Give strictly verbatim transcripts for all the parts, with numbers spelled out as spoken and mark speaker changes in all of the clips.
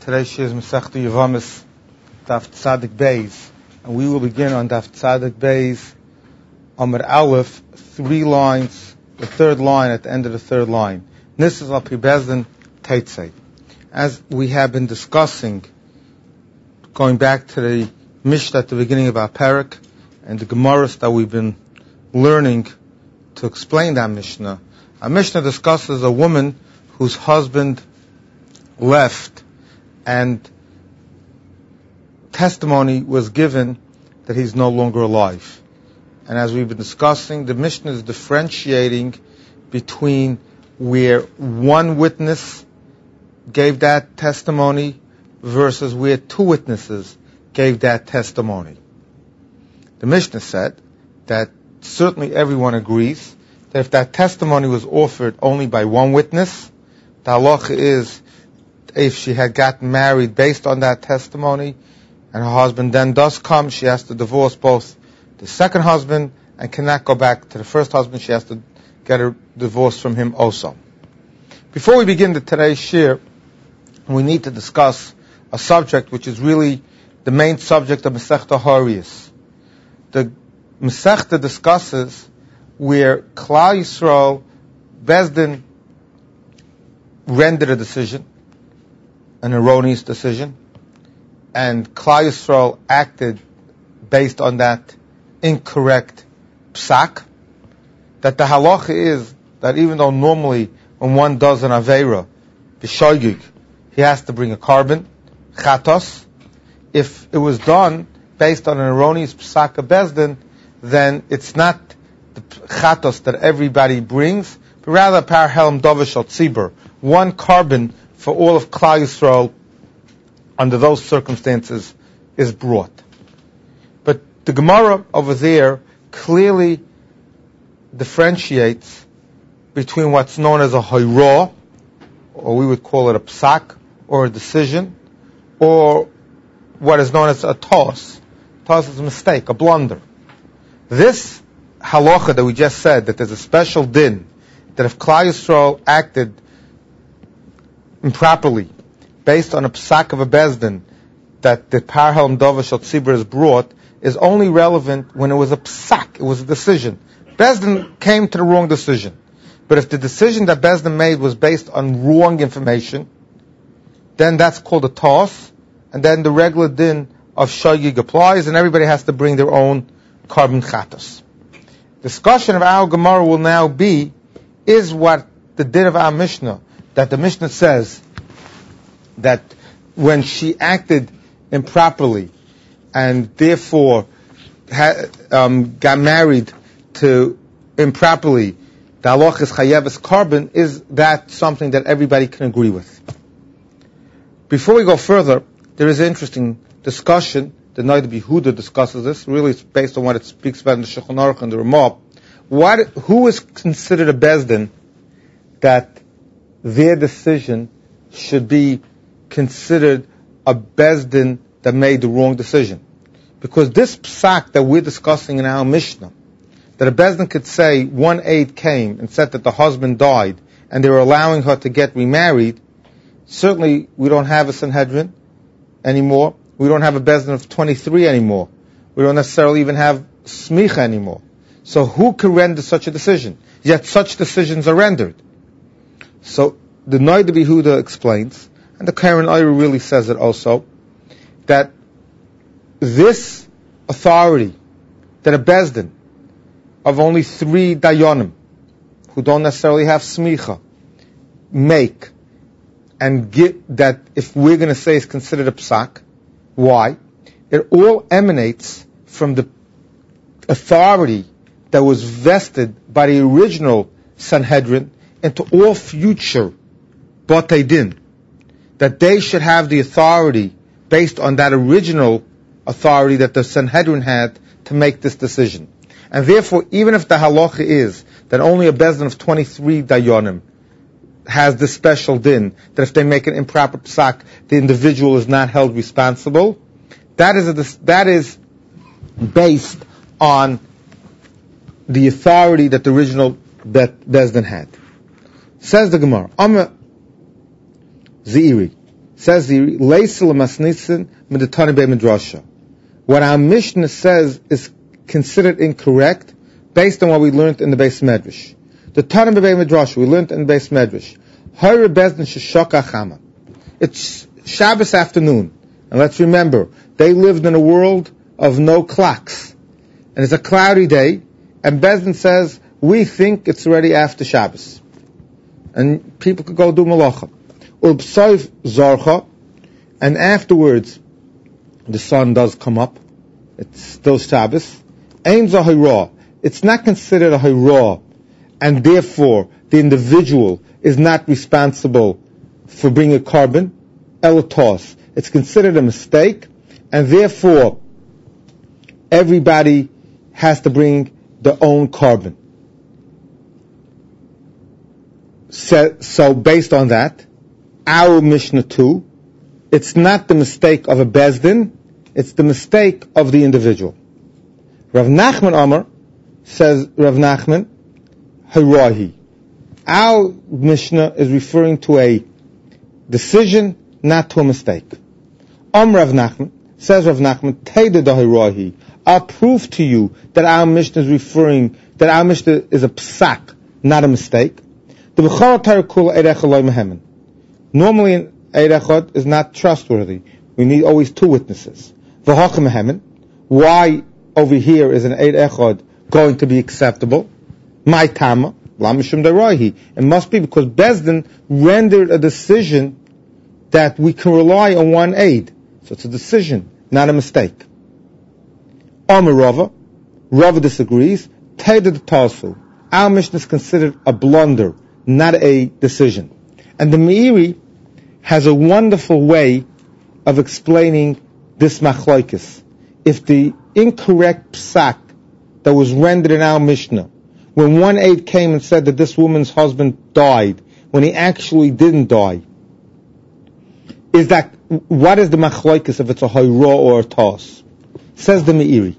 Speaker 1: Today's shir is Masechta Yevamis, Daf Tzadik Beis, and we will begin on Daf Tzadik Beis, Amud Aleph, three lines, the third line at the end of the third line. Nisas al Pi Bezdin Teitzei. As we have been discussing, going back to the Mishnah at the beginning of our parak, and the Gemaras that we've been learning to explain that Mishnah, our Mishnah discusses a woman whose husband left, and testimony was given that he's no longer alive. And as we've been discussing, the Mishnah is differentiating between where one witness gave that testimony versus where two witnesses gave that testimony. The Mishnah said that certainly everyone agrees that if that testimony was offered only by one witness, the halacha is if she had gotten married based on that testimony and her husband then does come, she has to divorce both the second husband and cannot go back to the first husband. She has to get a divorce from him also. Before we begin the today's shir, we need to discuss a subject which is really the main subject of Masechta Horiyos. The Masechta discusses where Klal Yisrael, Bezdin, rendered a decision, an erroneous decision, and Klal Yisrael acted based on that incorrect psak, that the halacha is that even though normally when one does an aveira, b'shoigig, he has to bring a carbon, chatos, if it was done based on an erroneous psak of Bezdin, then it's not the chatos that everybody brings, but rather par helm dovish al tzibur, one carbon for all of Klal Yisrael under those circumstances is brought. But the Gemara over there clearly differentiates between what's known as a hayrah, or we would call it a psak, or a decision, or what is known as a toss. Toss is a mistake, a blunder. This halacha that we just said, that there's a special din, that if Klal Yisrael acted improperly, based on a psak of a bezdin, that the par helm dovish al tzibur is brought, is only relevant when it was a psak, it was a decision. Bezdin came to the wrong decision. But if the decision that Bezdin made was based on wrong information, then that's called a toss, and then the regular din of shogig applies, and everybody has to bring their own carbon chatos. Discussion of our Gemara will now be, is what the din of our Mishnah, that the Mishnah says that when she acted improperly and therefore ha, um, got married to improperly, the halach is chayeves carbon, is that something that everybody can agree with? Before we go further, there is an interesting discussion. The Noda B'Yehuda discusses this. Really, it's based on what it speaks about in the Shulchan Aruch and the Ramah. What, who is considered a bezdin that their decision should be considered a bezdin that made the wrong decision? Because this psak that we're discussing in our Mishnah, that a bezdin could say one aide came and said that the husband died and they were allowing her to get remarried, certainly we don't have a Sanhedrin anymore. We don't have a bezdin of twenty-three anymore. We don't necessarily even have smicha anymore. So who can render such a decision? Yet such decisions are rendered. So the Noda B'Yehuda explains, and the Karen Ayru really says it also, that this authority, that a bezdin of only three dayanim, who don't necessarily have smicha, make, and get that, if we're going to say is considered a psak, why? It all emanates from the authority that was vested by the original Sanhedrin into all future Batei Din, that they should have the authority based on that original authority that the Sanhedrin had to make this decision. And therefore, even if the halacha is that only a bezdin of twenty-three dayanim has this special din, that if they make an improper psak, the individual is not held responsible, that is a, that is based on the authority that the original bezdin had. Says the Gemara, Amma Zeiri, Says the Leisel Masnitzen Meditani Be Midrasha. What our Mishnah says is considered incorrect based on what we learned in the Beis Medrash. The Tana Be Midrasha we learned in the Beis Medrash. Hayre Bezdin Sheshaka Chama. It's Shabbos afternoon, and let's remember they lived in a world of no clocks, and it's a cloudy day, and Bezdin says we think it's already after Shabbos, and people could go do malacha. Ubsayf Zarcha, and afterwards the sun does come up. It's still Shabbos. Ein Zahira. It's not considered a Hira, and therefore the individual is not responsible for bringing a carbon. Elatos. It's considered a mistake, and therefore everybody has to bring their own carbon. So, so based on that, our Mishnah too, it's not the mistake of a Bezdin, it's the mistake of the individual. Rav Nachman Amar says, Rav Nachman, Hirahi. Our Mishnah is referring to a decision, not to a mistake. Am Rav Nachman, says Rav Nachman, Teida da Hirahi. I'll prove to you that our Mishnah is referring, that our Mishnah is a psak, not a mistake. The B'chol Torah Kula Eirech Eloi Mehemen. Normally an Eid Echad is not trustworthy. We need always two witnesses. V'hacham Mehemen. Why over here is an Eid Echad going to be acceptable? My Tama. Lamishum Darahi. It must be because Bezdin rendered a decision that we can rely on one aid. So it's a decision, not a mistake. Amar Rava. Rava disagrees. Teda the Talsu. Our Mishnah is considered a blunder, not a decision. And the Meiri has a wonderful way of explaining this machlokes. If the incorrect psak that was rendered in our Mishnah, when one aide came and said that this woman's husband died, when he actually didn't die, is that, what is the machlokes if it's a hayra or a toss? Says the Meiri.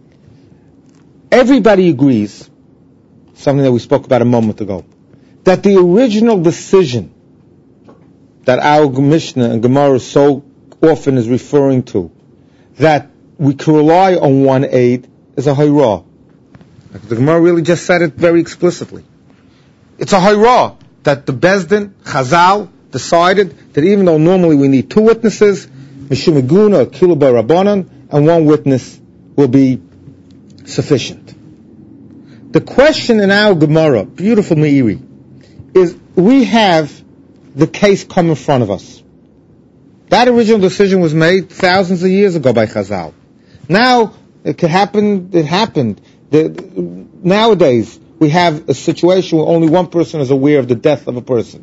Speaker 1: Everybody agrees, something that we spoke about a moment ago, that the original decision that our Mishnah and Gemara so often is referring to, that we can rely on one aid, is a hayra. The Gemara really just said it very explicitly. It's a hayra that the Bezdin, Chazal, decided that even though normally we need two witnesses, Mishum Eguna, Kilu Barabanan, and one witness will be sufficient. The question in our Gemara, beautiful Meiri, is we have the case come in front of us. That original decision was made thousands of years ago by Chazal. Now, it could happen, it happened. The, nowadays, we have a situation where only one person is aware of the death of a person.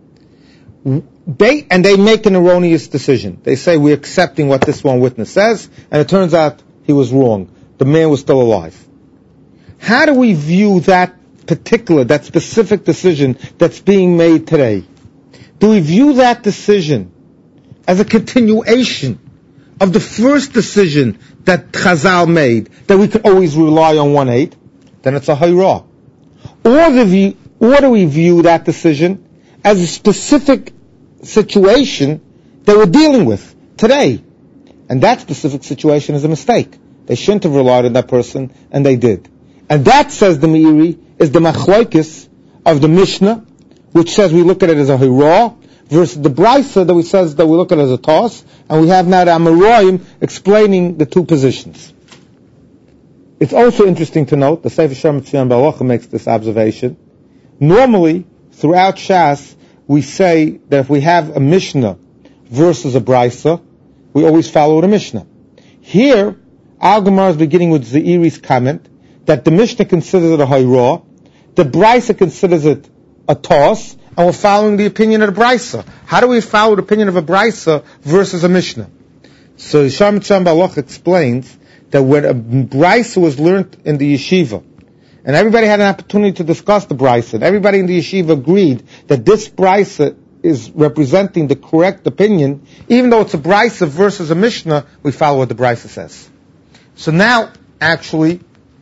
Speaker 1: They, and they make an erroneous decision. They say, we're accepting what this one witness says, and it turns out he was wrong. The man was still alive. How do we view that particular, that specific decision that's being made today? Do we view that decision as a continuation of the first decision that Chazal made, that we can always rely on one aid? Then it's a hayra. Or, the view, or do we view that decision as a specific situation that we're dealing with today? And that specific situation is a mistake. They shouldn't have relied on that person, and they did. And that, says the Meiri, is the machlokes of the Mishnah, which says we look at it as a hayra, versus the Brisa that we says that we look at it as a toss, and we have now the Amoraim explaining the two positions. It's also interesting to note, the Sefer Shem Tzvion Balacha makes this observation. Normally, throughout Shas, we say that if we have a Mishnah versus a Brisa, we always follow the Mishnah. Here, our Gemara is beginning with Zeiri's comment that the Mishnah considers it a hayra, the Brisa considers it a toss, and we're following the opinion of the Brisa. How do we follow the opinion of a Brisa versus a Mishnah? So Shem Tzvion Balacha explains that when a Brisa was learned in the yeshiva, and everybody had an opportunity to discuss the Brisa, and everybody in the yeshiva agreed that this Brisa is representing the correct opinion, even though it's a Brisa versus a Mishnah, we follow what the Brisa says. So now, actually,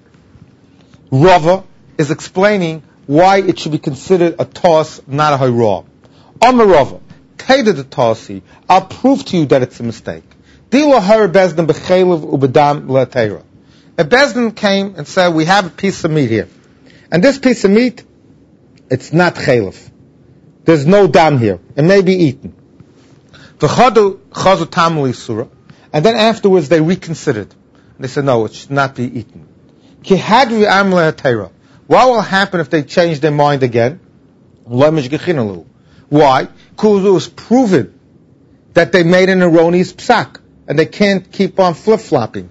Speaker 1: Rava is explaining why it should be considered a toss, not a hayra. Amar Rava, Teda the Tasi, I'll prove to you that it's a mistake. Dilo her Bezdin b'chelev ubedam le'teira. A Bezdin came and said, we have a piece of meat here. And this piece of meat, it's not chelev. There's no dam here. It may be eaten. V'chadu chazu tamli surah. And then afterwards they reconsidered. They said, no, it should not be eaten. Ki hadri am le'teira. What will happen if they change their mind again? Why? Because it was proven that they made an erroneous psak, and they can't keep on flip-flopping.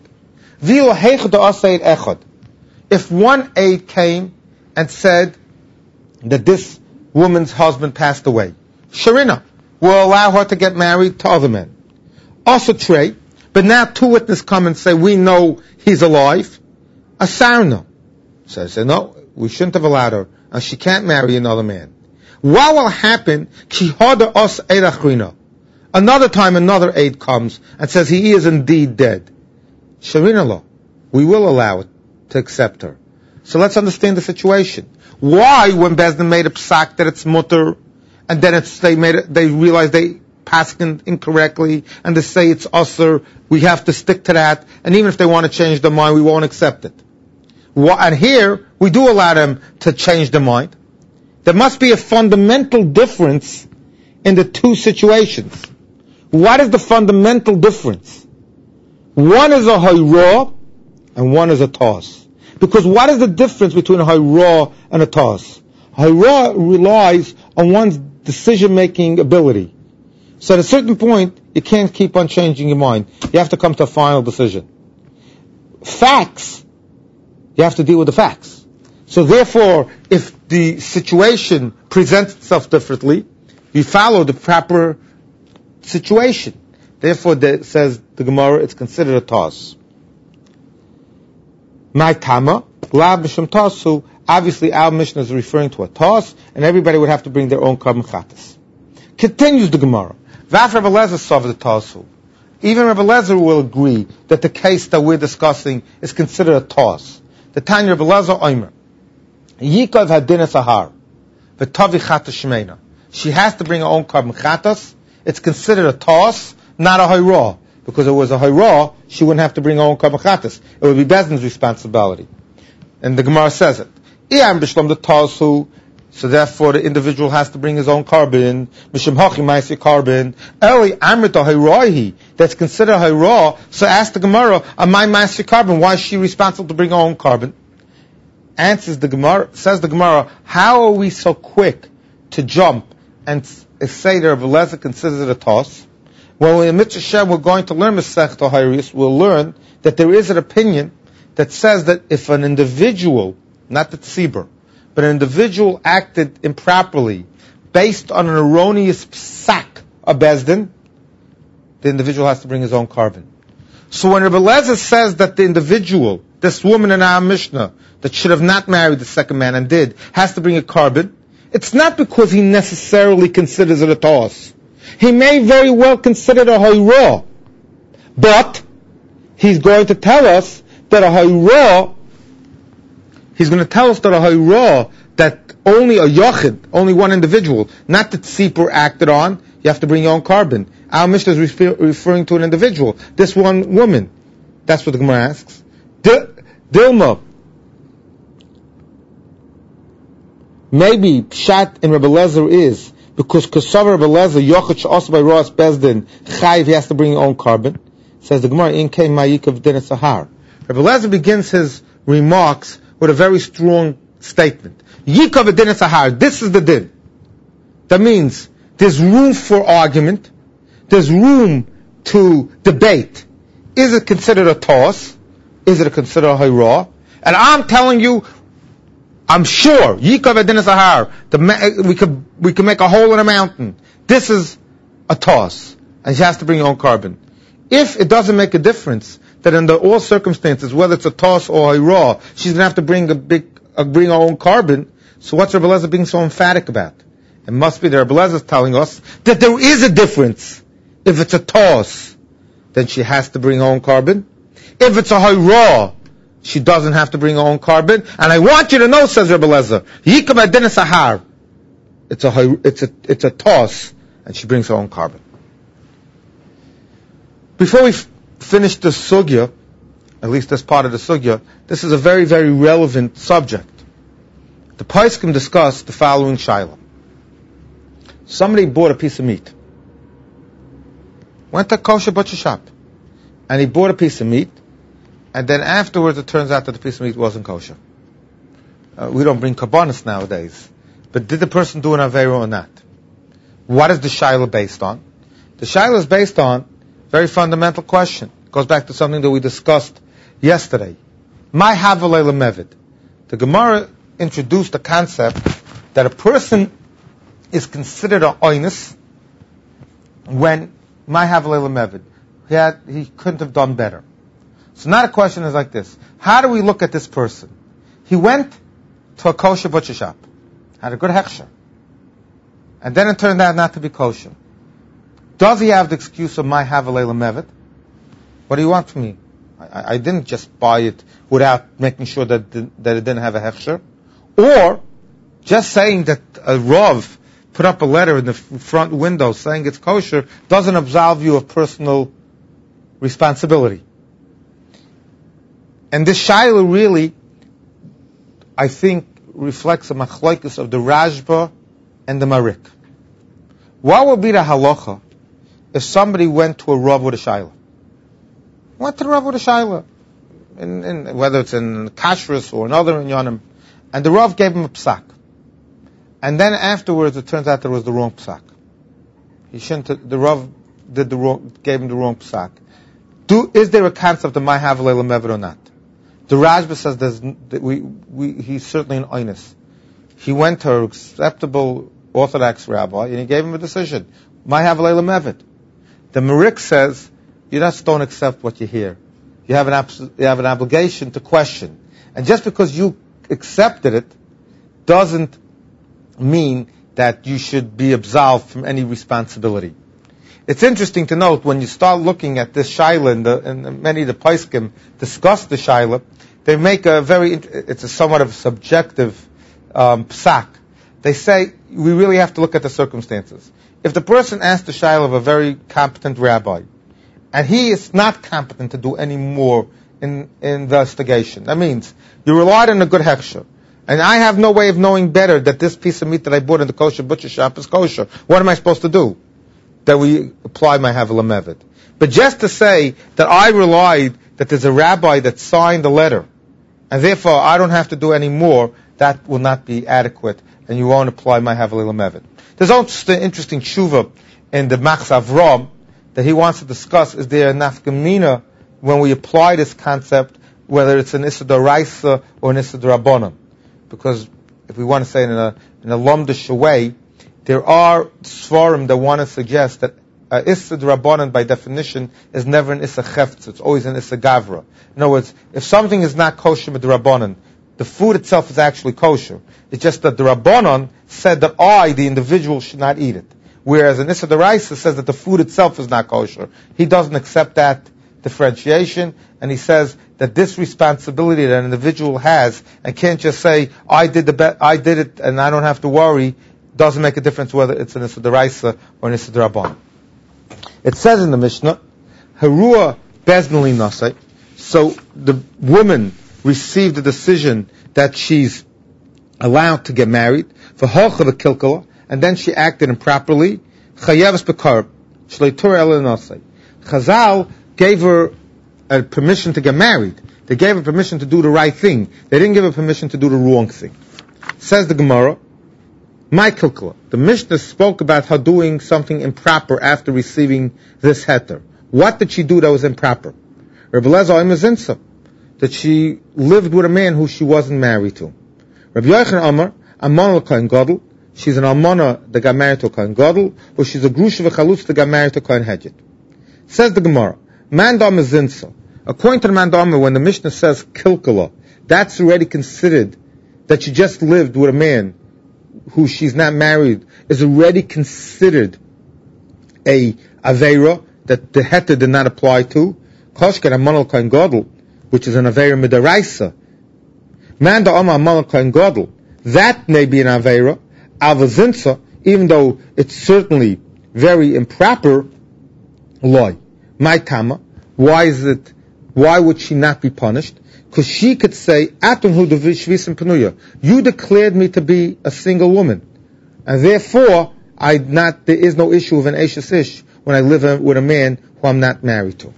Speaker 1: If one aide came and said that this woman's husband passed away, Sharina will allow her to get married to other men. Also trey, but now two witnesses come and say, we know he's alive. A sarna. So I said, no, we shouldn't have allowed her, and she can't marry another man. What will happen? Another time another aide comes and says he is indeed dead. Sharina law. We will allow it to accept her. So let's understand the situation. Why, when Bezdin made a psak that it's mutter, and then it's, they made it, they realized they passed in incorrectly, and they say it's usher, we have to stick to that, and even if they want to change their mind, we won't accept it. And here, we do allow them to change their mind. There must be a fundamental difference in the two situations. What is the fundamental difference? One is a hayra, and one is a toss. Because what is the difference between a hayra and a toss? Hayra relies on one's decision-making ability. So at a certain point, you can't keep on changing your mind. You have to come to a final decision. Facts, you have to deal with the facts. So therefore, if the situation presents itself differently, you follow the proper situation. Therefore, the, says the Gemara, it's considered a toss. My tama, la b'shem tosu, obviously our Mishnah is referring to a toss, and everybody would have to bring their own carbon chatas. Continues the Gemara. Vaf Rebbe Lezer saw the tosu. Even Rebbe Lezer will agree that the case that we're discussing is considered a toss. The Tanya Rebbe Lezer Omer. Yikav hadina sahar, v'tavi chata shmeina. She has to bring her own carbon chatas. It's considered a toss, not a hayra. Because if it was a hayra, she wouldn't have to bring her own carbon chatas. It would be Bezdin's responsibility. And the Gemara says it. Iyam b'shlom the tosu. So therefore the individual has to bring his own carbon. Mishim hachi ma'aseh carbon. Eli amrit hayrahi. That's considered hayra. So ask the Gemara, am I ma'aseh carbon? Why is she responsible to bring her own carbon? Answers the Gemara, says the Gemara, how are we so quick to jump and say that Rebbe Lezer considers it a toss? Well, in Mitzvah Shem, we're going to learn Masechta Hayris, we'll learn that there is an opinion that says that if an individual, not the tzibur, but an individual acted improperly based on an erroneous psak of Bezdin, the individual has to bring his own carbon. So when Rebbe Lezer says that the individual, this woman in our Mishnah, that should have not married the second man and did, has to bring a carbon, it's not because he necessarily considers it a toss. He may very well consider it a hayra, but he's going to tell us that a hayra, he's going to tell us that a hayra, that only a yachid, only one individual, not the tzipur acted on, you have to bring your own carbon. Our Mishnah is refer, referring to an individual, this one woman. That's what the Gemara asks. Dilma, maybe pshat in Rebbe Lezer is because Kosav Rebbe Lezer yochid she'os by Roas Bezdin chayiv, he has to bring his own carbon. Says the Gemara, in came ma'yikav din sahar. Rebbe Lezer begins his remarks with a very strong statement. Yikav din sahar. This is the din. That means there's room for argument. There's room to debate. Is it considered a toss? Is it considered a hayra? And I'm telling you, I'm sure, Yikav Adin Sahar, we could we could make a hole in a mountain. This is a toss, and she has to bring her own carbon. If it doesn't make a difference, that under all circumstances, whether it's a toss or a raw, she's going to have to bring a big, uh, bring her own carbon. So what's Rebbe Lezer being so emphatic about? It must be that Rebbe Lezer is telling us that there is a difference. If it's a toss, then she has to bring her own carbon. If it's a hayra, she doesn't have to bring her own carbon. And I want you to know, says Rebbe Lezer, Yikam Adin Sahar. It's a it's a it's a toss, and she brings her own carbon. Before we f- finish the sugya, at least as part of the sugya, this is a very, very relevant subject. The Poskim discuss the following shaila. Somebody bought a piece of meat. Went to a kosher butcher shop. And he bought a piece of meat. And then afterwards it turns out that the piece of meat wasn't kosher. Uh, we don't bring kabbanis nowadays. But did the person do an aveira or not? What is the shaila based on? The shaila is based on a very fundamental question. It goes back to something that we discussed yesterday. My havalei lemevid. The Gemara introduced the concept that a person is considered an oinus when my havalei lemevid. He had, he couldn't have done better. So now the question is like this. How do we look at this person? He went to a kosher butcher shop. Had a good hechsher. And then it turned out not to be kosher. Does he have the excuse of my havalei lemevid? What do you want from me? I, I didn't just buy it without making sure that, that it didn't have a hechsher. Or just saying that a Rav put up a letter in the front window saying it's kosher doesn't absolve you of personal responsibility. And this shaila really, I think, reflects a machlokes of the Rashba and the Marik. What would be the halacha if somebody went to a Rav with a shaila? Went to the Rav with a shaila, in, in, whether it's in kashrus or another inyanim, and the Rav gave him a psak. And then afterwards it turns out that it was the wrong psak. He shouldn't have, the Rav did the wrong, gave him the wrong psak. Do, is there a concept of my havalei lemevid or not? The Rashba says there's, that we, we, he's certainly an oinus. He went to an acceptable Orthodox rabbi and he gave him a decision. My havalei lemevid. The Marik says, you just don't accept what you hear. You have an abs- you have an obligation to question. And just because you accepted it doesn't mean that you should be absolved from any responsibility. It's interesting to note when you start looking at this shaila, and, the, and many of the poskim discuss the shaila, they make a very, it's a somewhat of a subjective um, psak. They say we really have to look at the circumstances. If the person asked the shaila of a very competent rabbi, and he is not competent to do any more in, in investigation, that means you relied on a good hechsher, and I have no way of knowing better that this piece of meat that I bought in the kosher butcher shop is kosher. What am I supposed to do? That we apply my havalei lemevid. But just to say that I relied that there's a rabbi that signed the letter, and therefore I don't have to do any more, that will not be adequate, and you won't apply my havalei lemevid. There's also an interesting tshuva in the Machs Avram that he wants to discuss. Is there a nafkamina when we apply this concept, whether it's an issa d'oraisa or an issa d'rabbanan? Because if we want to say it in a, in a lumdish way, there are svarim that want to suggest that uh, issa d'rabbanan by definition is never an issa chefetz, it's always an issa gavra. In other words, if something is not kosher with the rabbanan, the food itself is actually kosher. It's just that the rabbanan said that I, the individual, should not eat it. Whereas an issa d'oraisa says that the food itself is not kosher. He doesn't accept that differentiation, and he says that this responsibility that an individual has, and can't just say, I did the be- I did it and I don't have to worry, doesn't make a difference whether it's an issa d'oraisa or an issa d'rabbanan. It says in the Mishnah, Harua beznali nasai. So the woman received the decision that she's allowed to get married for halcha v'kilkala, and then she acted improperly. Chayevas bekarb shleitur el nasai. Chazal gave her a permission to get married. They gave her permission to do the right thing. They didn't give her permission to do the wrong thing. Says the Gemara, my kilkala. The Mishnah spoke about her doing something improper after receiving this heter. What did she do that was improper? Rabbi Lezer Oimazinsa, that she lived with a man who she wasn't married to. Rabbi Yochanan Amar, Amon l'Kohen Gadol, she's an almana that got married to a Kohen Gadol, or she's a grusha v'chalutz that got married to a Kohen Hedjit. Says the Gemara, Mandam is zinsa. According to the Mandam, when the Mishnah says kilkala, that's already considered that she just lived with a man who she's not married, is already considered a aveira that the heter did not apply to. Koshken amanal kohen gadol, which is an aveira midaraisa. Manda ama amanal kohen gadol, that may be an aveira. Alvazinsa, even though it's certainly very improper, loy. My tama. Why is it? Why would she not be punished? Because she could say, you declared me to be a single woman, and therefore I not. There is no issue of an eshes ish when I live with a man who I'm not married to.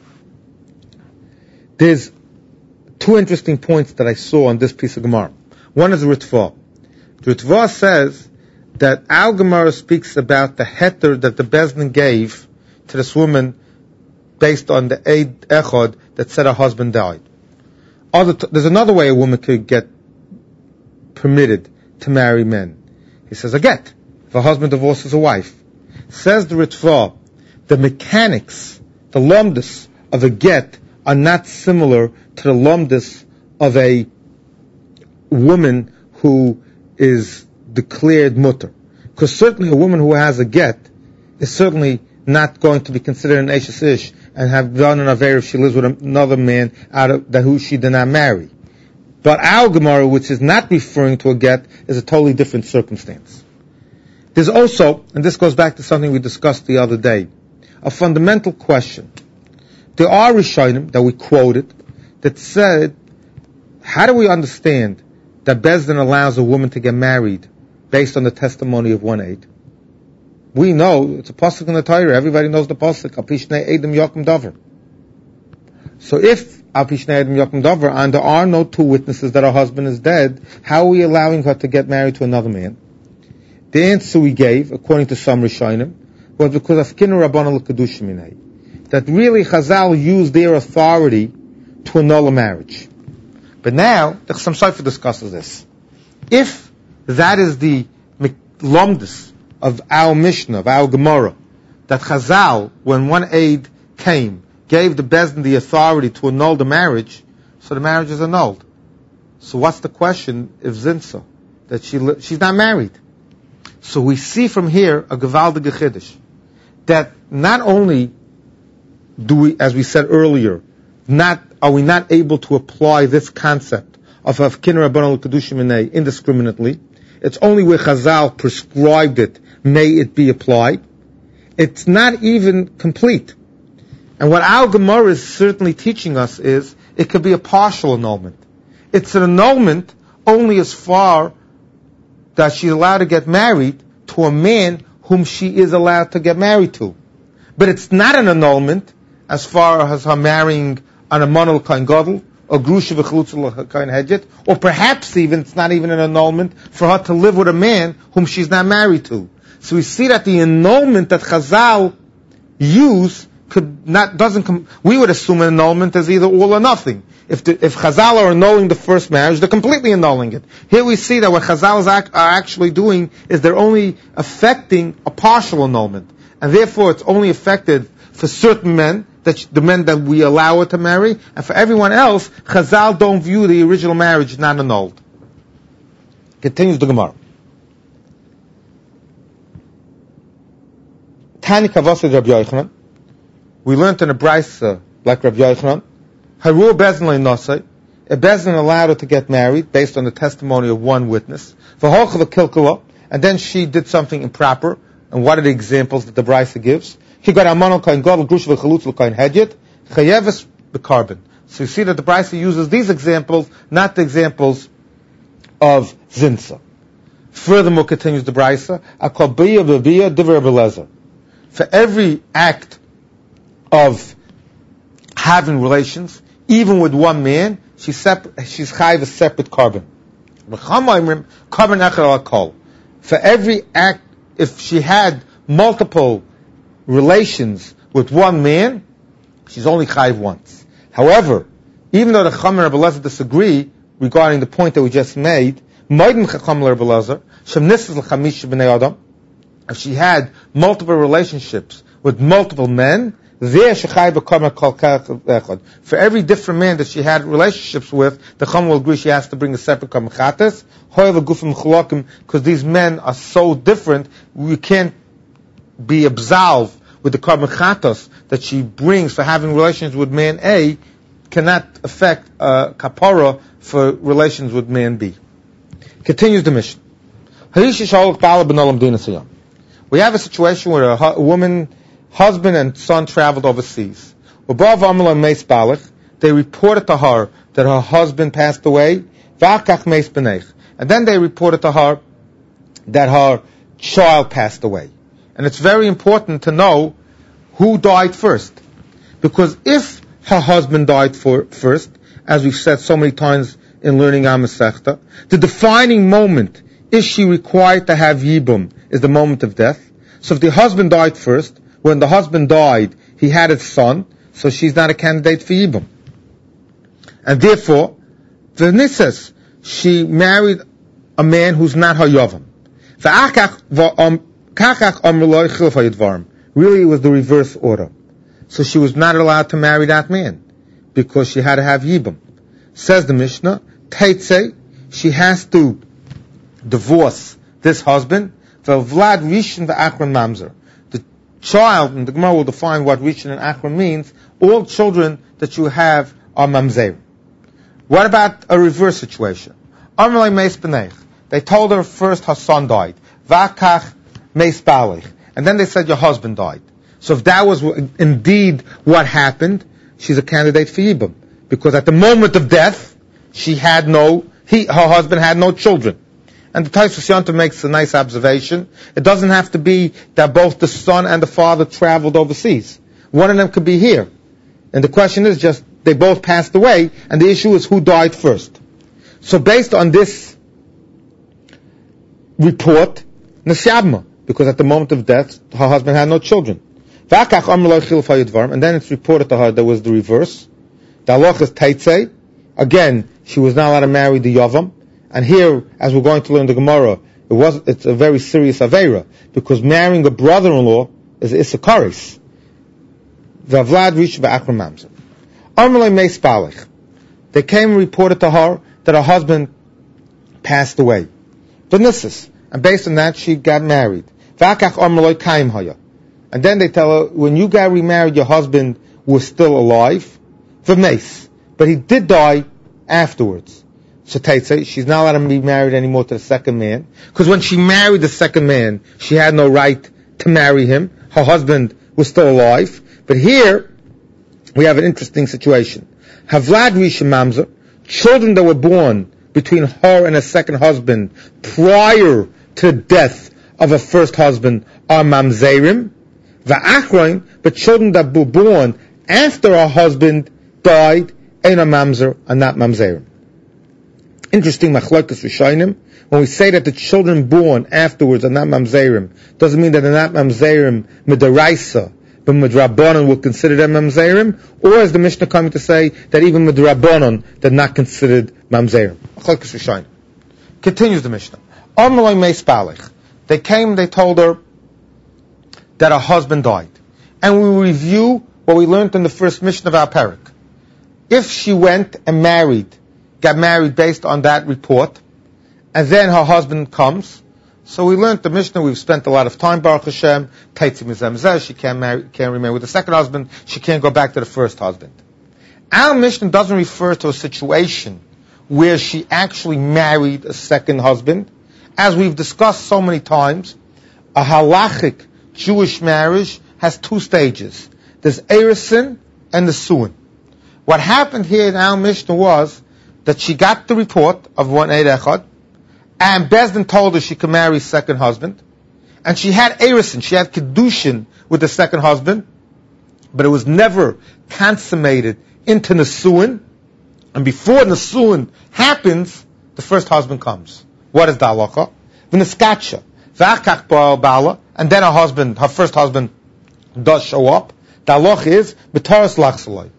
Speaker 1: There's two interesting points that I saw on this piece of Gemara. One is Ritva. Ritva says that Al Gemara speaks about the heter that the Bezdin gave to this woman based on the Eid Echad that said her husband died. Other t- there's another way a woman could get permitted to marry men. He says a get. If a husband divorces a wife. Says the Ritva, the mechanics, the lumdus of a get are not similar to the lumdus of a woman who is declared mutter. Because certainly a woman who has a get is certainly not going to be considered an eshes ish and have done an aver if she lives with another man out of that who she did not marry. But our Gemara, which is not referring to a get, is a totally different circumstance. There's also, and this goes back to something we discussed the other day, a fundamental question. There are Rishonim that we quoted that said, how do we understand that Bezdin allows a woman to get married based on the testimony of one aid? We know, it's a pasuk in the Torah, everybody knows the pasuk, Al Pishnei Eidim Yakum Davar. So if Al Pishnei Eidim Yakum Davar, and there are no two witnesses that her husband is dead, how are we allowing her to get married to another man? The answer we gave, according to some Rishonim, was because of Kinu Rabbana L'Kedushim Minei, that really Chazal used their authority to annul a marriage. But now, the Chassam Sofer discusses this. If that is the lomdus of our Mishnah, of our Gemara, that Chazal, when one aid came, gave the Bezdin the authority to annul the marriage, so the marriage is annulled. So what's the question if Zinsa, that she li- she's not married? So we see from here a Gevaldige Chiddush, that not only do we, as we said earlier, not are we not able to apply this concept of Avkin Rabbanal Kedushim Minei indiscriminately, it's only where Chazal prescribed it may it be applied. It's not even complete. And what our Gemara is certainly teaching us is it could be a partial annulment. It's an annulment only as far that she's allowed to get married to a man whom she is allowed to get married to. But it's not an annulment as far as her marrying an Amanul Kain Gadol, or Grusha V'Chalutzah Kain Hedjet, or perhaps even, it's not even an annulment for her to live with a man whom she's not married to. So we see that the annulment that Chazal use could not, doesn't come, we would assume an annulment as either all or nothing. If the, if Chazal are annulling the first marriage, they're completely annulling it. Here we see that what Chazal is ac- are actually doing is they're only affecting a partial annulment. And therefore it's only affected for certain men, that the men that we allow her to marry, and for everyone else, Chazal don't view the original marriage not annulled. Continues the Gemara. Tani Kavasa Rabbi Yochanan. We learned in a brisa like Rabbi Yochanan. Haru Bezdin Le'Nosei. A Bezdin allowed her to get married based on the testimony of one witness. V'hochav Kilkula. And then she did something improper. And what are the examples that the brisa gives? He got Amanul Kain Gadol, Grusha V'Chalutzah Kain Hedjet, Chayeves B'Karbon. So you see that the brisa uses these examples, not the examples of Zinsa. Furthermore, continues the brisa, Akabiyah B'Biyah Divrei Belezer. For every act of having relations, even with one man, she's separ- she's chayiv a separate carbon. For every act, if she had multiple relations with one man, she's only chayiv once. However, even though the Chacham and Rebbe Lezer disagree regarding the point that we just made, if she had multiple relationships with multiple men, there for every different man that she had relationships with, the Chacham will agree she has to bring a separate karmachatas. Because these men are so different, we can't be absolved with the karmachatas that she brings for having relations with man A, cannot affect uh, kapara for relations with man B. Continues the mission. We have a situation where a, hu- a woman, husband and son traveled overseas. They reported to her that her husband passed away, and then they reported to her that her child passed away. And it's very important to know who died first. Because if her husband died for, first, as we've said so many times in learning Masechta, the defining moment, is she required to have Yibum, is the moment of death. So if the husband died first, when the husband died, he had a son, so she's not a candidate for Yibum. And therefore, the Nisas, she married a man who's not her Yavam. Really, it was the reverse order. So she was not allowed to marry that man, because she had to have Yibum. Says the Mishnah, Teitzei, she has to divorce this husband, for Vlad Rishon v'Achron Mamzer. The child, and the Gemara will define what Rishon and Achron means, all children that you have are Mamzer. What about a reverse situation? Amrlei Meis B'neich. They told her first her son died. V'akach Meis Balech. And then they said your husband died. So if that was indeed what happened, she's a candidate for Yibum. Because at the moment of death, she had no, he, her husband had no children. And the Tosfos Yontif makes a nice observation. It doesn't have to be that both the son and the father traveled overseas. One of them could be here. And the question is just, they both passed away, and the issue is who died first. So based on this report, Nesyabma, because at the moment of death, her husband had no children. And then it's reported to her there was the reverse. The halach is Teitzei. Again, she was not allowed to marry the Yavam. And here, as we're going to learn the Gemara, it was, it's a very serious Aveira, because marrying a brother-in-law is Issakaris. The Vlad Rish Ba'achram Mamzer. Amrlei Meis Balech. They came and reported to her that her husband passed away. V'nisas. And based on that, she got married. V'akach Amrlei Kaim Haya. And then they tell her, when you got remarried, your husband was still alive. V'meis. But he did die afterwards. So Teitzei, she's not allowed to be married anymore to the second man. Because when she married the second man, she had no right to marry him. Her husband was still alive. But here, we have an interesting situation. Havlad Rishon Mamzer, children that were born between her and her second husband prior to the death of her first husband are Mamzerim. Va'achroin, but children that were born after her husband died, ain't a Mamzer, and not Mamzerim. Interesting machlokes Rishonim. When we say that the children born afterwards are not Mamzerim, doesn't mean that they're not Mamzerim Midaraisa, but Midrabanon will consider them Mamzerim, or as the Mishnah coming to say that even Midrabanon they're not considered Mamzerim. Machlokes Rishonim. Continues the Mishnah. Amrlei Meis Balech. They came, they told her that her husband died. And we review what we learned in the first Mishnah of our parak. If she went and married, got married based on that report, and then her husband comes, so we learned the Mishnah, we've spent a lot of time, Baruch Hashem, Taitzi Mizemzeh, she can't marry, can't remarry with the second husband, she can't go back to the first husband. Our Mishnah doesn't refer to a situation where she actually married a second husband. As we've discussed so many times, a halachic Jewish marriage has two stages. There's Eresin and the Suin. What happened here in our Mishnah was that she got the report of one Eid Echad, and Bezdin told her she could marry a second husband, and she had Eresin, she had Kedushin with the second husband, but it was never consummated into Nesuin, and before Nesuin happens, the first husband comes. What is the halacha? V'neskatsha, v'achach ba'al ba'ala, and then her husband, her first husband, does show up. The halacha is b'taras lachsaloi.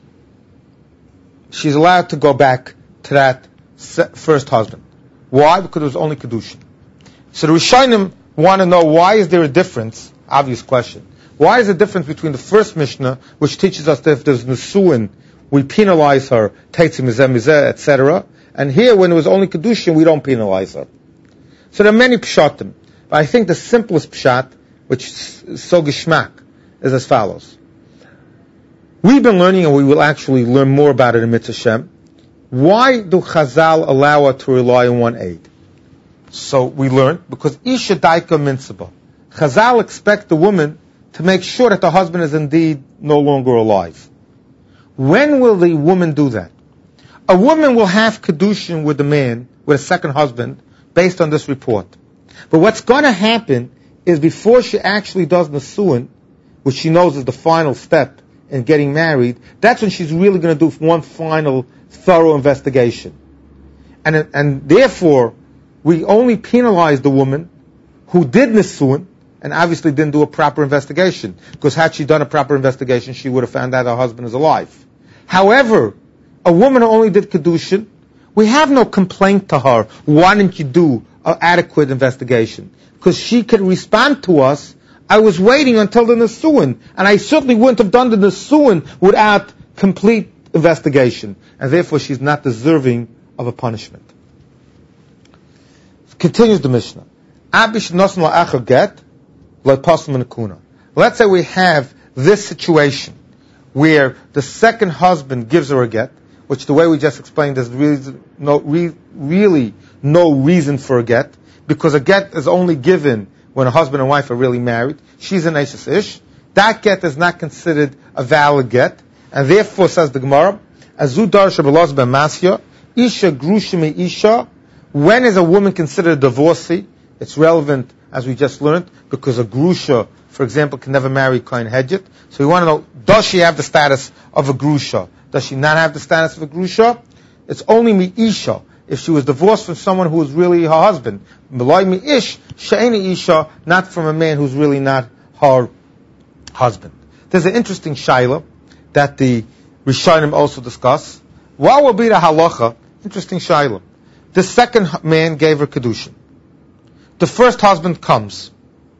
Speaker 1: She's allowed to go back to that first husband. Why? Because it was only Kedushin. So the Rishonim want to know, why is there a difference? Obvious question. Why is there a difference between the first Mishnah, which teaches us that if there's Nesuin, we penalize her, Teitzim Mizeh Mizeh, et cetera, and here, when it was only Kedushin, we don't penalize her. So there are many pshatim. But I think the simplest pshat, which is so geshmak, is as follows. We've been learning, and we will actually learn more about it in Mitzvah Shem. Why do Chazal allow her to rely on one aid? So we learned, because Isha Daika Mitzvah. Chazal expect the woman to make sure that the husband is indeed no longer alive. When will the woman do that? A woman will have kedushin with the man, with a second husband, based on this report. But what's going to happen is before she actually does Nisuin, which she knows is the final step in getting married, that's when she's really going to do one final thorough investigation. And, and therefore, we only penalize the woman who did Nisuin and obviously didn't do a proper investigation. Because had she done a proper investigation, she would have found out her husband is alive. However, a woman who only did Kedushin, we have no complaint to her. Why didn't you do an adequate investigation? Because she could respond to us, I was waiting until the Nisuin, and I certainly wouldn't have done the Nisuin without complete investigation. And therefore she's not deserving of a punishment. Continues the Mishnah. Let's say we have this situation where the second husband gives her a get, which the way we just explained, there's really no, re, really no reason for a get, because a get is only given when a husband and wife are really married. She's an Eishes Ish. That get is not considered a valid get, and therefore, says the Gemara, Azu darsha b'los b'masya, Isha grushim Isha. When is a woman considered a divorcee? It's relevant, as we just learned, because a grusha, for example, can never marry Kohen Hedjit. So we want to know, does she have the status of a grusha? Does she not have the status of a grusha? It's only mi'isha. If she was divorced from someone who was really her husband. Meloi mi'ish, she'eni isha, not from a man who's really not her husband. There's an interesting shaila that the Rishonim also discuss. What will be the halacha? Interesting shaila. The second man gave her kedushin. The first husband comes.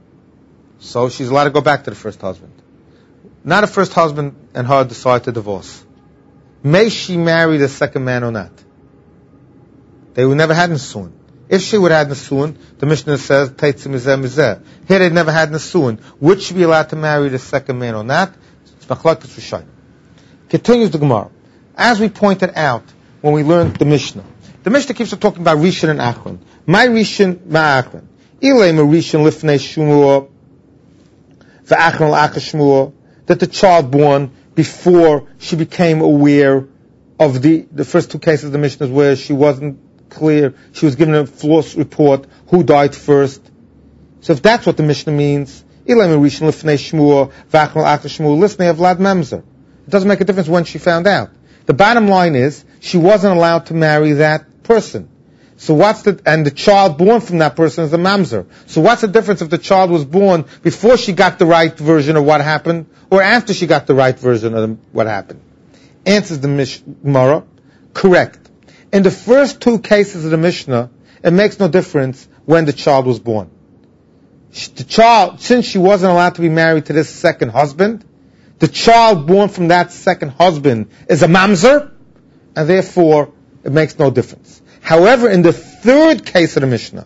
Speaker 1: So she's allowed to go back to the first husband. Now the first husband and her decide to divorce. May she marry the second man or not? They would never had Nisuin. If she would have had Nisuin, the Mishnah says, Teitzim mizeh mizeh. Here they never had Nisuin. Would she be allowed to marry the second man or not? It's Machlokes Rishonim. Continues the Gemara. As we pointed out when we learned the Mishnah, the Mishnah keeps on talking about Rishon and Achron. My Rishon, my Achron. Ilay ma Rishon lifnei Shmuah, v'Achron l'achar Shmuah, that the child born before she became aware of the, the first two cases of the Mishnah where she wasn't clear, she was given a false report, who died first. So if that's what the Mishnah means, Ilay ma Rishon lifnei Shmuah, v'Achron l'achar Shmuah, lifnei Vlad Memzer. It doesn't make a difference when she found out. The bottom line is, she wasn't allowed to marry that person. So what's the, and the child born from that person is a mamzer. So what's the difference if the child was born before she got the right version of what happened, or after she got the right version of what happened? Answers the Mishnah, correct. In the first two cases of the Mishnah, it makes no difference when the child was born. The child, since she wasn't allowed to be married to this second husband, the child born from that second husband is a mamzer, and therefore it makes no difference. However, in the third case of the Mishnah,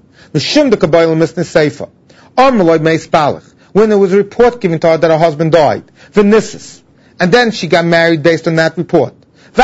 Speaker 1: when there was a report given to her that her husband died, and then she got married based on that report.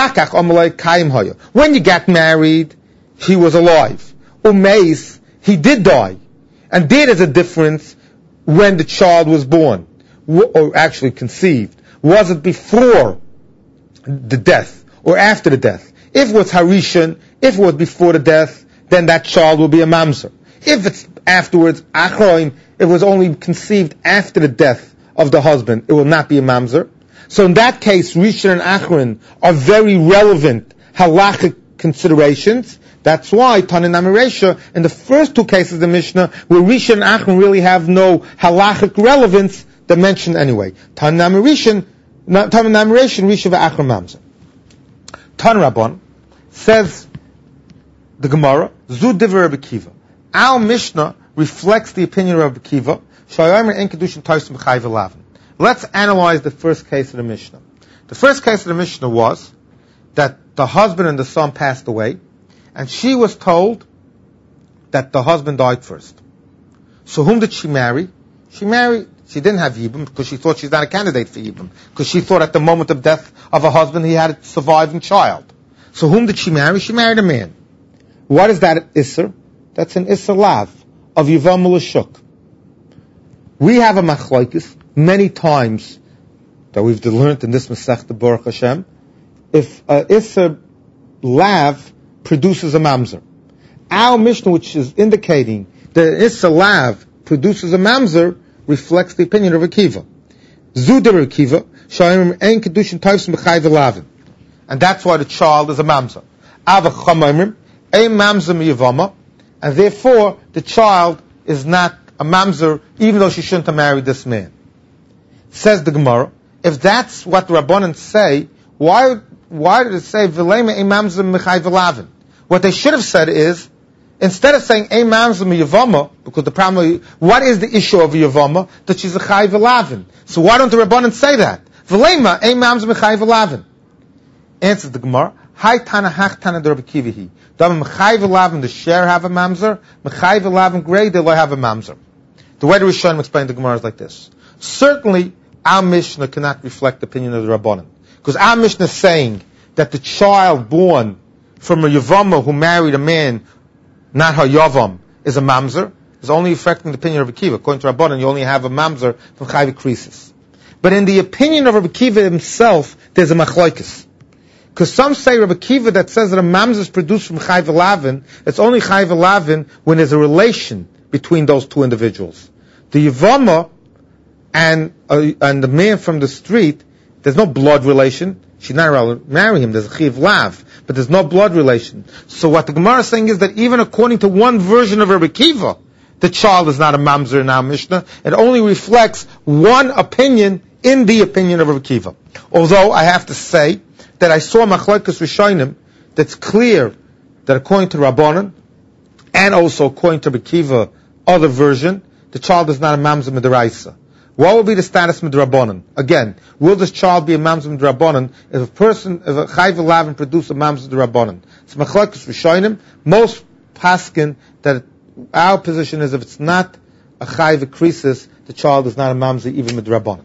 Speaker 1: When you got married, he was alive. He did die. And there is a difference when the child was born, or actually conceived. Was it before the death, or after the death? If it was Harishon, if it was before the death, then that child will be a mamzer. If it's afterwards, Achroin, it was only conceived after the death of the husband, it will not be a mamzer. So in that case, Rishon and Achron are very relevant halachic considerations. That's why Tanan Amiresha, in the first two cases of the Mishnah, where Rishon and Achron really have no halachic relevance, they're mentioned anyway. Tanan Amiresha, Tanan Amiresha, Rishon v'Achron mamzer. Tan Rabban says the Gemara, Zu Divrei Rabbi Kiva. Our Mishnah reflects the opinion of Rabbi Kiva. Let's analyze the first case of the Mishnah. The first case of the Mishnah was that the husband and the son passed away, and she was told that the husband died first. So whom did she marry? She married, she didn't have Yibum because she thought she's not a candidate for Yibum, because she thought at the moment of death of her husband he had a surviving child. So whom did she marry? She married a man. What is that Isser? That's an Isser Lav of Yivam L'Shuk. We have a machlokes many times that we've learned in this Masechta Baruch Hashem. If uh, Isser Lav produces a mamzer, our Mishnah, which is indicating that Isser Lav produces a mamzer, reflects the opinion of Akiva. Zuder Akiva, Shayim Ein Kedushin Taifsim B'Chayv Lavin, and that's why the child is a mamzer. Ava Chamayim Ein Mamzer Miyavama, and therefore the child is not a mamzer, even though she shouldn't have married this man. Says the Gemara, if that's what the Rabbanan say, why why did it say V'leima Ein Mamzer M'Chayv Lavin? What they should have said is, instead of saying Ein Mamzer Miyavama, because the problem, what is the issue of Yavama? That she's a Chayv Lavin. So why don't the Rabbanan say that? V'leima Ein Mamzer M'Chayv Lavin. Answers the Gemara, Hai Tana Hach Tana D'Rabbi Akiva Hi. Dam M'Chayv Lavin, the share have a mamzer. M'Chayv Lavin, grey, they will have a mamzer. The way the Rishonim explain the Gemara is like this. Certainly, our Mishnah cannot reflect the opinion of the Rabbanan. Because our Mishnah is saying that the child born from a Yavama who married a man, not her Yavam, is a mamzer, is only affecting the opinion of Akiva. According to Rabbanan, you only have a mamzer from Chayv Krisis. But in the opinion of Rabbi Akiva himself, there's a machlokes. Because some say Rabbi Akiva that says that a mamzer is produced from Chayv Lavin, it's only Chayv Lavin when there's a relation between those two individuals. The Yavama and uh, and the man from the street, there's no blood relation. She's not allowed to marry him. There's a Chiv Lav, but there's no blood relation. So what the Gemara is saying is that even according to one version of Rabbi Akiva, the child is not a mamzer in our Mishnah. It only reflects one opinion in the opinion of Rabbi Akiva. Although I have to say that I saw Machlokes Rishonim that's clear that according to Rabbanan and also according to Rabbi Akiva, other version, the child is not a mamzer midaraisa. What will be the status midrabanan? Again, will this child be a mamzer midrabanan if a person, if a chayv lavin produces a mamzer midrabanan? It's machlokes rishonim. Most paskin that our position is if it's not a chayv krisis, the child is not a mamzer even midrabanan.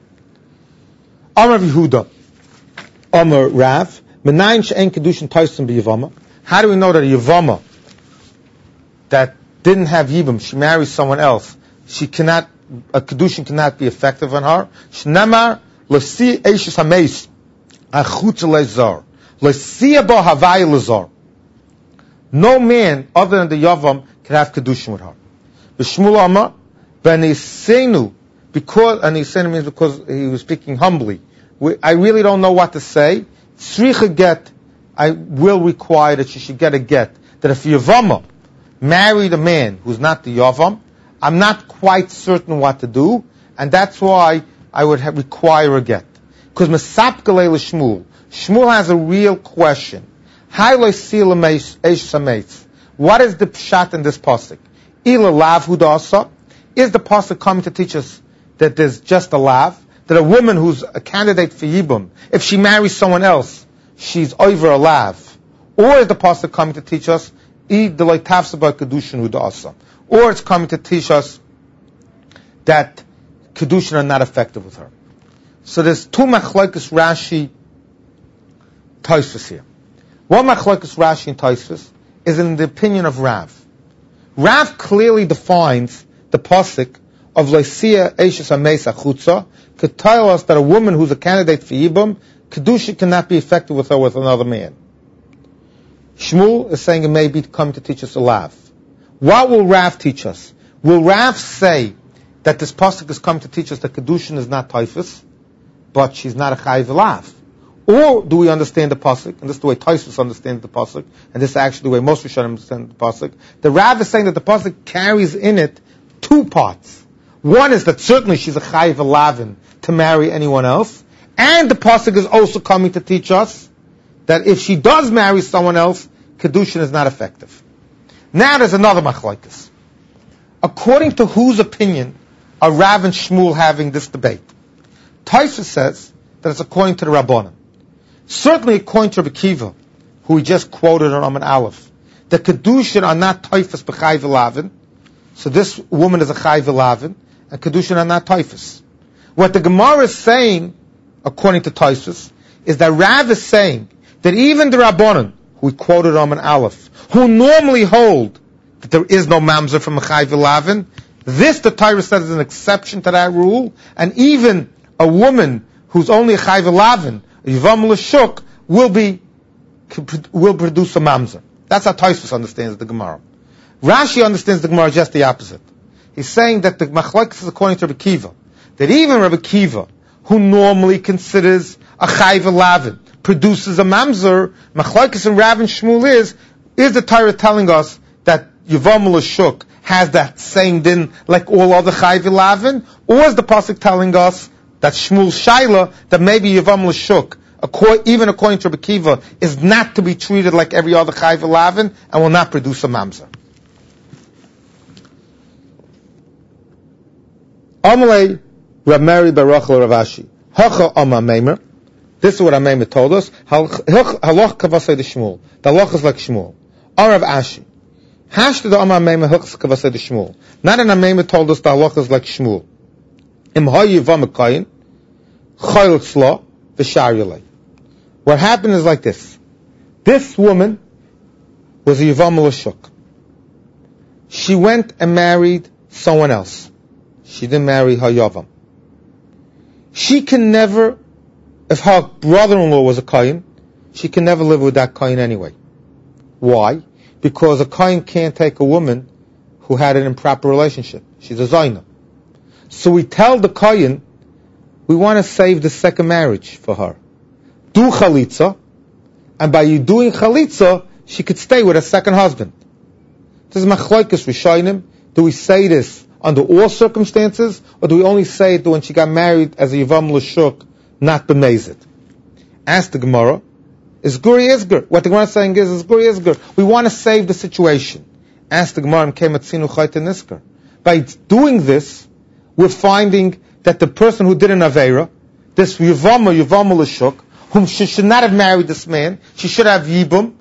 Speaker 1: Amar Yehuda, Amar Rav, menayin she'en kedushin toisim b'yavama. How do we know that a yavama that didn't have yibum, she marries someone else, she cannot, a kedushin cannot be effective on her? Shnamar l'si eishes hameis achutz lezar l'si bo havai lezar. No man other than the yavam can have kedushin with her. B'shmul Amar v'nisenu, because and nisenu means because he was speaking humbly. We, I really don't know what to say. Tzricha get, I will require that she should get a get. That if yavama married a man who's not the yavam, I'm not quite certain what to do, and that's why I would have, require a get. Because Mesapkalei l'Shmuel, Shmuel has a real question. What is the pshat in this pasuk? Ila lav hudasa. Is the pasuk coming to teach us that there's just a lav? That a woman who's a candidate for yibum, if she marries someone else, she's over a lav? Or is the pasuk coming to teach us or it's coming to teach us that kedushin are not effective with her? So there's two machlokes Rashi Tosfos here. One machlokes Rashi and Tosfos is in the opinion of Rav. Rav clearly defines the pasuk of Leisia Eishes Hameis Achutza to tell us that a woman who's a candidate for yibum, kedushin cannot be effective with her with another man. Shmuel is saying it may be coming to teach us a lav. What will Rav teach us? Will Rav say that this pasuk is coming to teach us that kedushin is not typhus, but she's not a chayv lav? Or do we understand the pasuk, and this is the way Tosfos understands the pasuk, and this is actually the way most Rishonim understand the pasuk? The Rav is saying that the pasuk carries in it two parts. One is that certainly she's a chayv lavin to marry anyone else, and the pasuk is also coming to teach us that if she does marry someone else, kedushin is not effective. Now there's another machlokes. According to whose opinion are Rav and Shmuel having this debate? Tosfos says that it's according to the Rabbanan. Certainly according to Rabbi Akiva, who we just quoted on Amman Aleph, the kedushin are not typhus b'chayv lavin. So this woman is a chayv lavin, and kedushin are not typhus. What the Gemara is saying, according to Tosfos, is that Rav is saying that even the Rabbanan, who we quoted on an Aleph, who normally hold that there is no mamzer from a chayv lavin, This, the Torah says, is an exception to that rule, and even a woman who's only a chayv lavin, a yivam l'shuk, will be, will produce a mamzer. That's how Tosfos understands the Gemara. Rashi understands the Gemara just the opposite. He's saying that the machlokes is according to Rabbi Kiva, that even Rabbi Kiva, who normally considers a chayv lavin, produces a mamzer, machlokes and Rav and Shmuel is, is the Torah telling us that yivam l'shuk has that same din like all other chayv lavin, or is the pasuk telling us that Shmuel Shaila, that maybe yivam l'shuk, even according to Rabbi Kiva, is not to be treated like every other chayv lavin and will not produce a mamzer. Amalei Rab Meri Barachel Rav Ashi Hacha Amma Meimer. This is what Ameimer told us. Halach kavasei de Shmuel. The halach is like Shmuel. Rav Ashi Hashta the Amma Meimer halach kavasei de Shmuel. Not an Ameimer told us the halach is like Shmuel. Im hayivam kayin chayil tzla v'shar yalei. What happened is like this. This woman was a yivam l'shuk. She went and married someone else. She didn't marry her yavam. She can never, if her brother-in-law was a kohen, she can never live with that kohen anyway. Why? Because a kohen can't take a woman who had an improper relationship. She's a zayna. So we tell the kohen, we want to save the second marriage for her. Do chalitza, and by you doing chalitza, she could stay with her second husband. This is machlokes rishonim. Do we say this under all circumstances, or do we only say it when she got married as a yivam l'shuk, not b'mezid? Ask the Gemara, is guri isgur? What the Gemara is saying is, is guri isgur. We want to save the situation. Ask the Gemara, kematzinu chayte nisker. By doing this, we're finding that the person who did an avera, this yivam or yivam l'shuk, whom she should not have married this man, she should have yibum,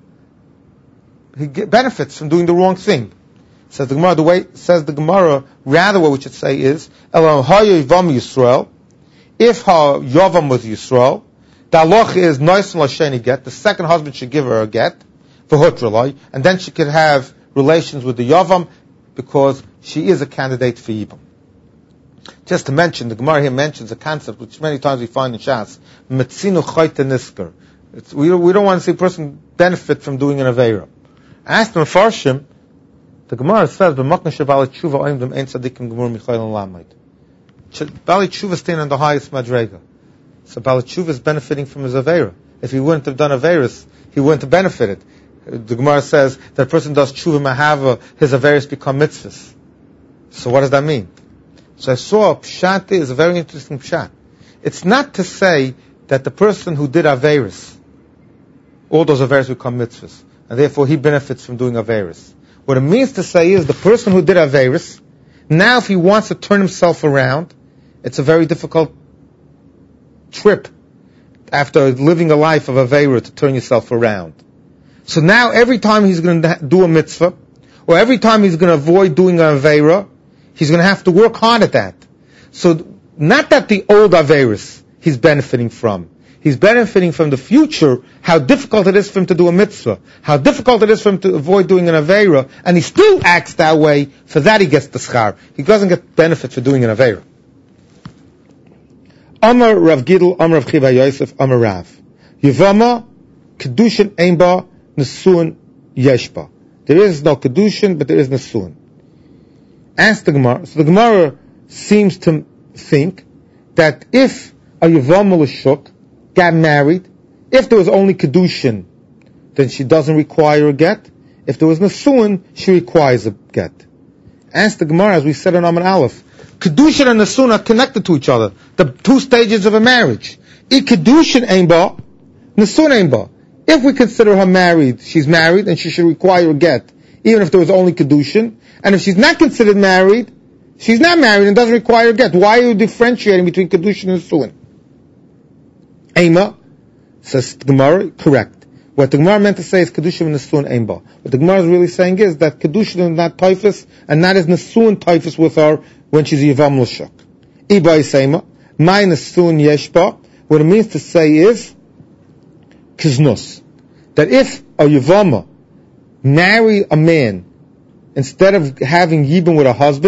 Speaker 1: he benefits from doing the wrong thing. Says the Gemara, the way says the Gemara, rather what we should say is, Elam haya yivam Yisrael, if her yavam was Yisrael, the halach is noisen l'sheni get, the second husband should give her a get, v'hutralai, and then she could have relations with the yavam, because she is a candidate for yibum. Just to mention, the Gemara here mentions a concept which many times we find in Shas, metzinu chayte nisker. We don't, we don't want to see a person benefit from doing an aveira. Ask the Mefarshim, the Gemara says, "B'makna shebalit tshuva oimdim ein tzadikim gemur michayil and lamid." Balit tshuva stand on the highest madrega, so balit tshuva is benefiting from his aveira. If he wouldn't have done aveiras, he wouldn't have benefited. The Gemara says that a person does tshuva mahava, his aveiras become mitzvahs. So what does that mean? So I saw pshat is a very interesting pshat. It's not to say that the person who did aveiras, all those aveiras become mitzvahs, and therefore he benefits from doing aveiras. What it means to say is the person who did aveiras, now if he wants to turn himself around, it's a very difficult trip after living a life of aveira to turn yourself around. So now every time he's going to do a mitzvah, or every time he's going to avoid doing an aveira, he's going to have to work hard at that. So not that the old aveiras he's benefiting from. He's benefiting from the future, how difficult it is for him to do a mitzvah, how difficult it is for him to avoid doing an aveira, and he still acts that way. For that he gets the schar. He doesn't get benefit for doing an aveira. Amar Rav Gidl, Amar Rav Chiva Yosef, Amar Rav. Yivama, Kedushin Einba, Nesuin Yeshba. There is no Kedushin, but there is Nesuin. Ask the Gemara. So the Gemara seems to think that if a Yivama l'shuk got married, if there was only Kedushin, then she doesn't require a get. If there was Nesuin, she requires a get. Ask the Gemara, as we said in Amar Aleph, Kedushin and Nesuin are connected to each other. The two stages of a marriage. If Kedushin ain't ba, Nesuin ain't ba. If we consider her married, she's married and she should require a get, even if there was only Kedushin. And if she's not considered married, she's not married and doesn't require a get. Why are you differentiating between Kedushin and Nesuin? Ema, says the Gemara, correct. What the Gemara meant to say is Kedushin and Nesuin ain't ba. What the Gemara is really saying is that Kedushin is not typhus, and not as Nesuin typhus with her when she's a Yivam l'shuk. Iba is Ema, my Nesuin yeshba. What it means to say is Kiznus. That if a Yivama marry a man, instead of having Yibam with a husband,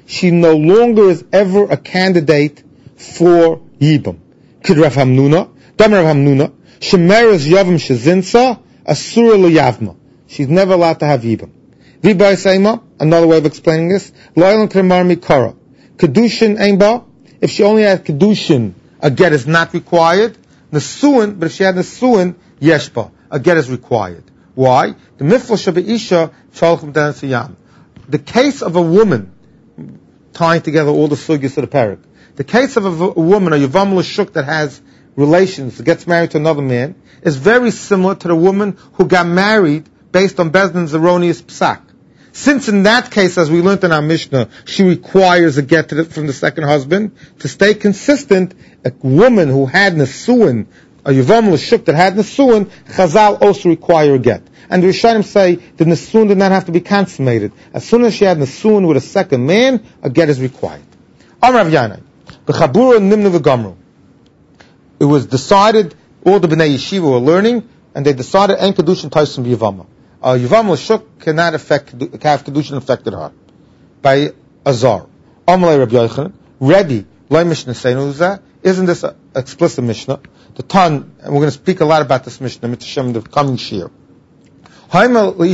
Speaker 1: she no longer is ever a candidate for Yibam. Kid Rav Hamnuna, Dam Rav Hamnuna, Shemeres Yavim Shezinsa, Asura L'Yavma. She's never allowed to have Yibam. V'bai Seima, another way of explaining this, Loyal Kremar Mikara. Kedushin Einba, if she only had Kedushin, a get is not required. Nesuin, but if she had Nesuin, Yeshba, a get is required. Why? The Mifla Shabeisha, Shalchim Danasiyam. The case of a woman, tying together all the sugyas of the parak, the case of a, v- a woman, a Yavam L'Shuk that has relations, gets married to another man, is very similar to the woman who got married based on Bezdin's erroneous psak. Since in that case, as we learned in our Mishnah, she requires a get to the, from the second husband, to stay consistent, a woman who had Nesuin, a Yavam L'Shuk that had Nesuin, Chazal also require a get. And the Rishonim say the Nesuin did not have to be consummated. As soon as she had Nesuin with a second man, a get is required. Amar Rav Yanai, B'chabura Nimnu V'gamru. It was decided, all the Bnei Yeshiva were learning, and they decided En Kedushin Taisim B'Yavama. Uh, Yavam L'Shuk cannot affect, have Kedushin affected her. By Azar. Amalei Rabbi Yochanan, ready, Loi Mishnah Seinuza, isn't this an explicit Mishnah? The Tan, and we're going to speak a lot about this Mishnah, Mitzvah in the coming Shir. A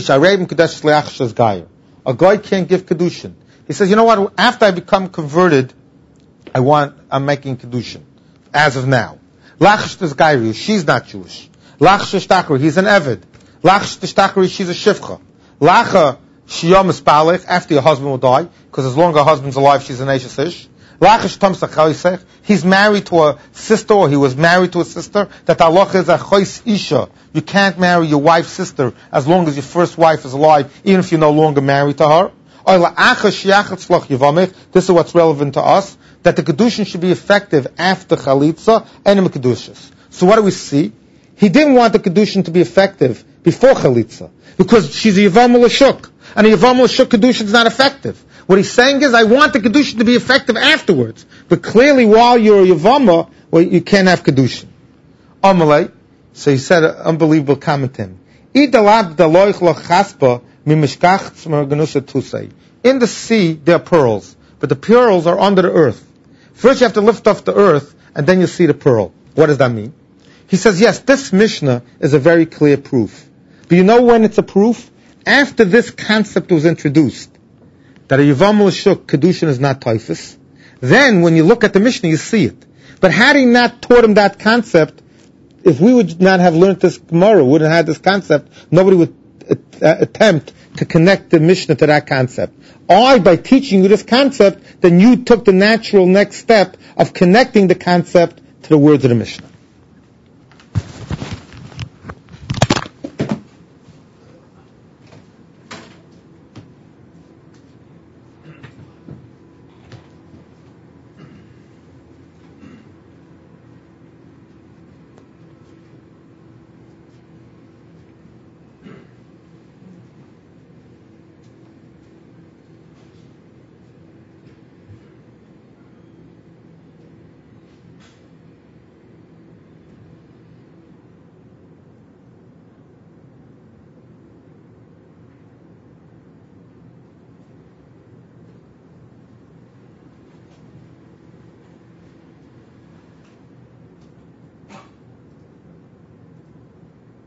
Speaker 1: guy can't give Kedushin. He says, you know what, after I become converted, I want, I'm making Kedushin. As of now. Lachash Tizgayri, she's not Jewish. Lachash Tishtakri, he's an Eved. Lachash Tishtakri, she's a Shivcha. Lacha, Shiyom Espalech, after your husband will die, because as long as her husband's alive, she's an Eishes Ish. Lachash Tamsach Chaysech, he's married to a sister, or he was married to a sister, that Allah is a Chays Isha. You can't marry your wife's sister as long as your first wife is alive, even if you're no longer married to her. This is what's relevant to us, that the Kedushin should be effective after Chalitza and in Kedushas. So what do we see? He didn't want the Kedushin to be effective before Chalitza, because she's a Yavam L'Shuk, and a Yavam L'Shuk Kedushin is not effective. What he's saying is, I want the Kedushin to be effective afterwards, but clearly while you're a Yavama, well, you can't have Kedushin. Amalei, so he said an unbelievable comment to him. In the sea, there are pearls, but the pearls are under the earth. First you have to lift off the earth, and then you see the pearl. What does that mean? He says, yes, this Mishnah is a very clear proof. But you know when it's a proof? After this concept was introduced, that a Yavam L'Shuk, Kedushin is not Taifus, then when you look at the Mishnah, you see it. But had he not taught him that concept, if we would not have learned this Gemara, wouldn't have had this concept, nobody would uh, attempt to connect the Mishnah to that concept. I, by teaching you this concept, then you took the natural next step of connecting the concept to the words of the Mishnah.